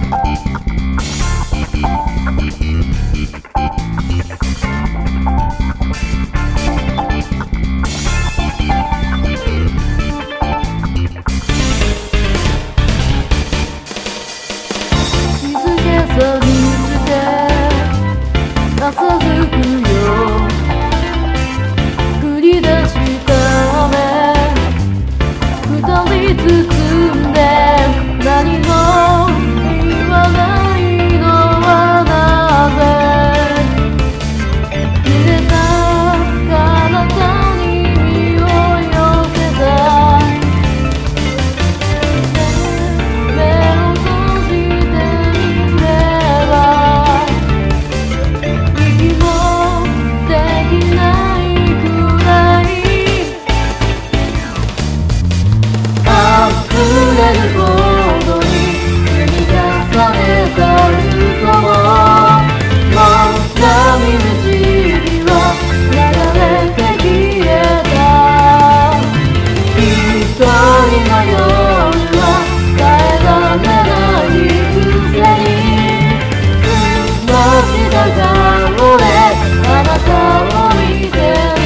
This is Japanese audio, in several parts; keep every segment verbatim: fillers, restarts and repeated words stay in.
朝づくよ繰り出した雨二人包んで何も言わないのはなぜ濡れた体に身を寄せた目を閉じてみれば息もできないくらい溢れるほどに積み重ねた嘘ももう波の塵は流れて消えた一人の夜は耐えられないくせに雲の下が俺あなたを見てる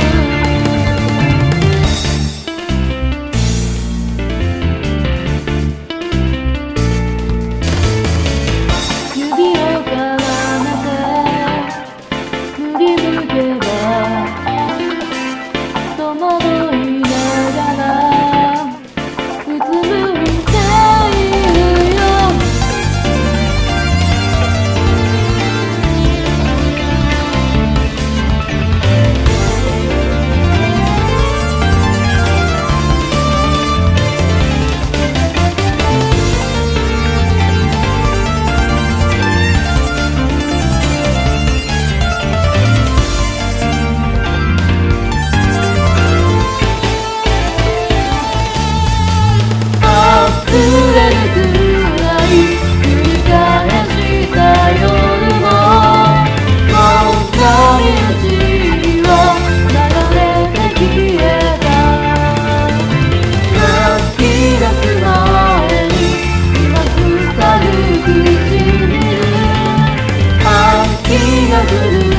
指を絡めて振り向けば戸惑いながらうつむいているよ溢れるくらい繰り返した夜ももう波の塵は流れて消えた泣き出す前に今腐る唇秋が降る